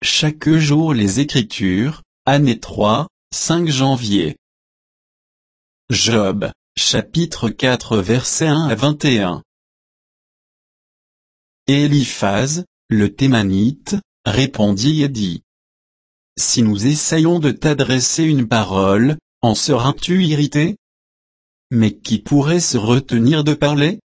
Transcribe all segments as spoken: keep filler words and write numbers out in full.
chaque jour les Écritures, année trois, cinq janvier. Job, chapitre quatre versets un à vingt et un. Éliphaz, le Thémanite, répondit et dit: Si nous essayons de t'adresser une parole, en seras-tu irrité? Mais qui pourrait se retenir de parler?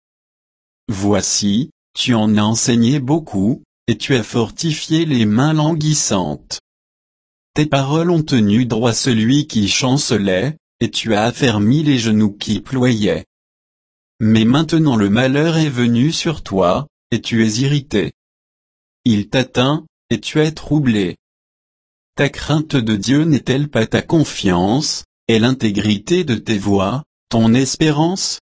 Voici, tu en as enseigné beaucoup, et tu as fortifié les mains languissantes. Tes paroles ont tenu droit celui qui chancelait, et tu as affermi les genoux qui ployaient. Mais maintenant le malheur est venu sur toi, et tu es irrité. Il t'atteint, et tu es troublé. Ta crainte de Dieu n'est-elle pas ta confiance, et l'intégrité de tes voies, ton espérance?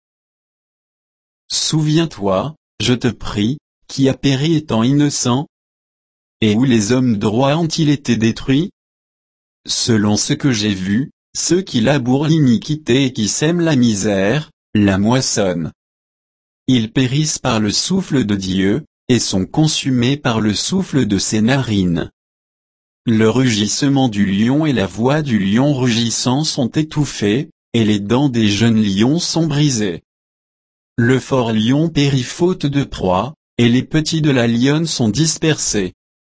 Souviens-toi, je te prie, qui a péri étant innocent? Et où les hommes droits ont-ils été détruits? Selon ce que j'ai vu, ceux qui labourent l'iniquité et qui sèment la misère, la moissonnent. Ils périssent par le souffle de Dieu, et sont consumés par le souffle de ses narines. Le rugissement du lion et la voix du lion rugissant sont étouffés, et les dents des jeunes lions sont brisées. Le fort lion périt faute de proie, et les petits de la lionne sont dispersés.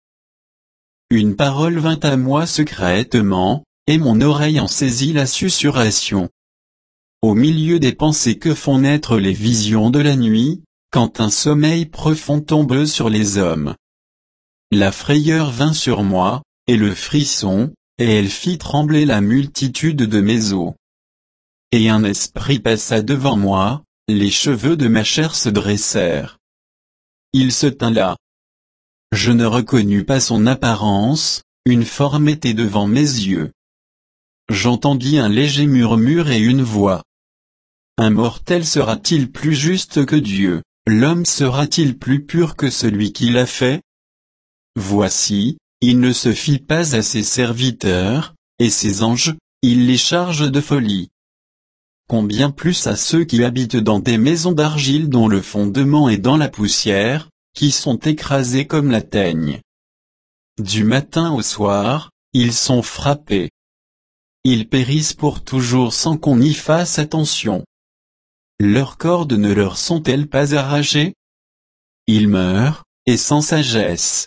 Une parole vint à moi secrètement, et mon oreille en saisit la susurration. Au milieu des pensées que font naître les visions de la nuit, quand un sommeil profond tombe sur les hommes. La frayeur vint sur moi, et le frisson, et elle fit trembler la multitude de mes os. Et un esprit passa devant moi, les cheveux de ma chair se dressèrent. Il se tint là. Je ne reconnus pas son apparence, une forme était devant mes yeux. J'entendis un léger murmure et une voix. Un mortel sera-t-il plus juste que Dieu, l'homme sera-t-il plus pur que celui qui l'a fait? Voici, il ne se fie pas à ses serviteurs, et ses anges, il les charge de folie. Combien plus à ceux qui habitent dans des maisons d'argile dont le fondement est dans la poussière, qui sont écrasés comme la teigne. Du matin au soir, ils sont frappés. Ils périssent pour toujours sans qu'on y fasse attention. Leurs cordes ne leur sont-elles pas arrachées? Ils meurent, et sans sagesse.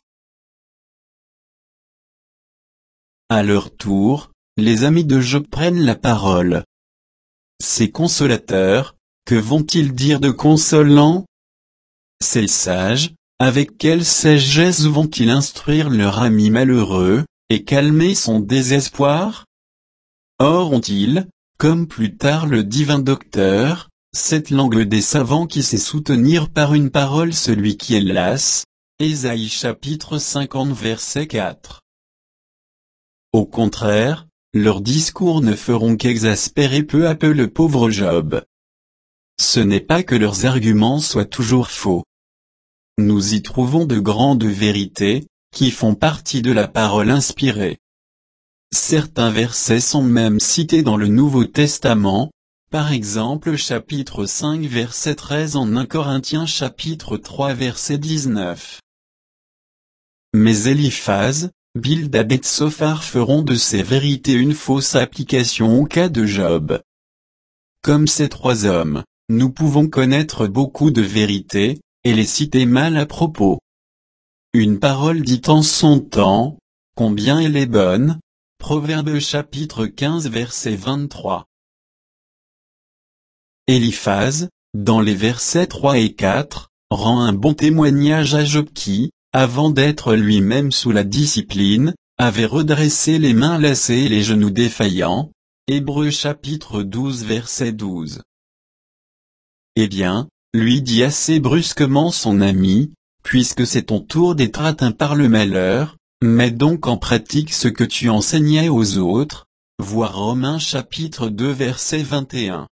À leur tour, les amis de Job prennent la parole. Ces consolateurs, que vont-ils dire de consolant? Ces sages, avec quelle sagesse vont-ils instruire leur ami malheureux, et calmer son désespoir? Or ont-ils, comme plus tard le divin docteur, cette langue des savants qui sait soutenir par une parole celui qui est las? Ésaïe chapitre cinquante verset quatre. Au contraire, leurs discours ne feront qu'exaspérer peu à peu le pauvre Job. Ce n'est pas que leurs arguments soient toujours faux. Nous y trouvons de grandes vérités, qui font partie de la parole inspirée. Certains versets sont même cités dans le Nouveau Testament, par exemple chapitre cinq verset treize en un Corinthiens chapitre trois verset dix-neuf. Mais Éliphaz, Bildad et Tsophar feront de ces vérités une fausse application au cas de Job. Comme ces trois hommes, nous pouvons connaître beaucoup de vérités, et les citer mal à propos. Une parole dite en son temps, combien elle est bonne. Proverbes chapitre quinze verset vingt-trois. Éliphaz, dans les versets trois et quatre, rend un bon témoignage à Job qui, avant d'être lui-même sous la discipline, avait redressé les mains lassées et les genoux défaillants. Hébreux chapitre douze verset douze. Eh bien, lui dit assez brusquement son ami, puisque c'est ton tour d'être atteint par le malheur, mets donc en pratique ce que tu enseignais aux autres. Voir Romains chapitre deux verset vingt et un.